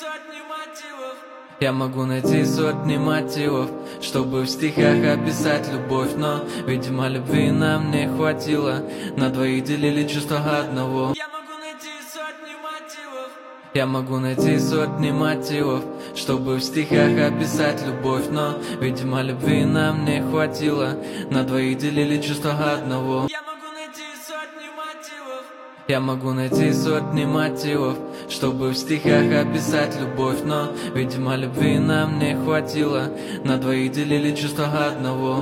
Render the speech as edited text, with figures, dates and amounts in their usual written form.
сотни мотивов. Я могу найти сотни мотивов, чтобы в стихах описать любовь, но, видимо, любви нам не хватило. На двоих делили чувство одного. Я могу найти сотни мотивов. Я могу найти сотни мотивов, чтобы в стихах описать любовь, но, видимо, любви нам не хватило. На двоих делили чувство одного. Я могу найти сотни мотивов. Я могу найти сотни мотивов, чтобы в стихах описать любовь, но, видимо, любви нам не хватило. На двоих делили чувство одного.